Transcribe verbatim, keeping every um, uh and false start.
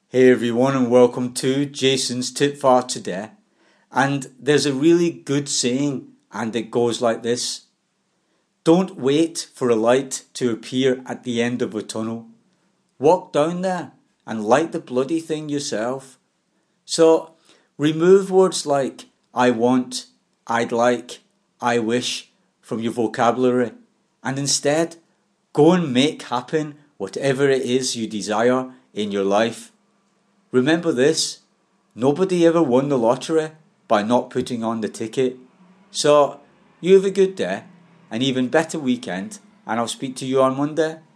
Hey everyone, and welcome to Jason's Tip for Today. And there's a really good saying, and it goes like this: don't wait for a light to appear at the end of a tunnel. Walk down there and light the bloody thing yourself. So remove words like I want, I'd like, I wish from your vocabulary, and instead go and make happen whatever it is you desire in your life. Remember this: nobody ever won the lottery by not putting on the ticket. So you have a good day, an even better weekend, and I'll speak to you on Monday.